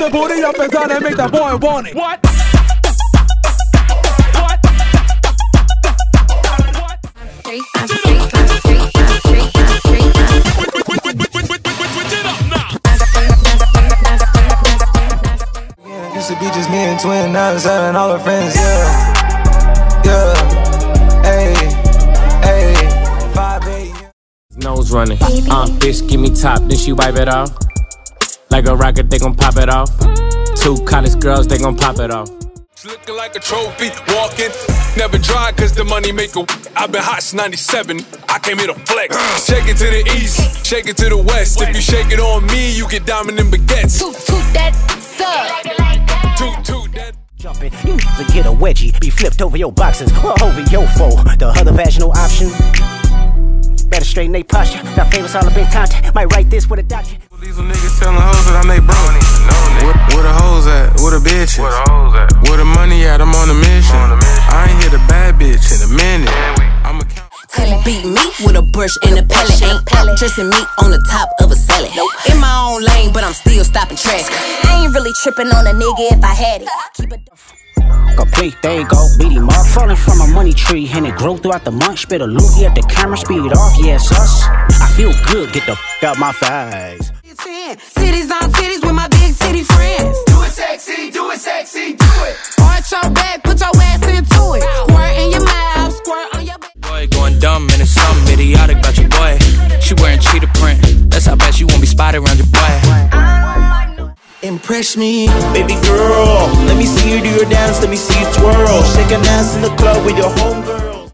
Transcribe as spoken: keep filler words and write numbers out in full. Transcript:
ese booty up inside and make that boy want it. What? Three, I'm three, I'm three, I'm three, I'm three. Used to be just me and twin, now it's her and all her friends, yeah. Yeah, hey, hey, five, eight. Nose running, uh, bitch, give me top, then she wipe it off. Like a rocket, they gon' pop it off. Two college girls, they gon' pop it off. Looking like a trophy, walking, never dry cause the money maker. I've been hot since ninety-seven, I came here to flex. Shake it to the east, shake it to the west. If you shake it on me, you get diamond in baguettes. Toot toot that suck. Toot toot that. Jumping, you need to get a wedgie, be flipped over your boxes, or over your foe. The other vaginal option, better straighten they posture. Got famous all up in contact, might write this with a doctor. These niggas telling hoes that I'm they bro. Where, where the hoes at? Where the bitches? Where the hoes at? Where the money at? I'm on a mission. On mission. I ain't hit a bad bitch in a minute. I'm a Till he beat me with a brush and a pellet. Ain't dressing me on the top of a salad. In my own lane, but I'm still stopping traffic. I ain't really tripping on a nigga if I had it. Keep it. Complete, there you go, beat him up. Falling from a money tree, and it grow throughout the month. Spit a loogie at the camera, speed off, yes, us. I feel good, get the f out my face. Titties on titties with my big titty friends. Do it sexy, do it sexy, do it. Arch your back, put your ass into it. Squirt in your mouth, squirt on your back. Boy going dumb and it's something idiotic about your boy. She wearing cheetah print, that's how bad you won't be spotted around your boy. Impress me, baby girl. Let me see you do your dance, let me see you twirl. Shake an ass in the club with your homegirl.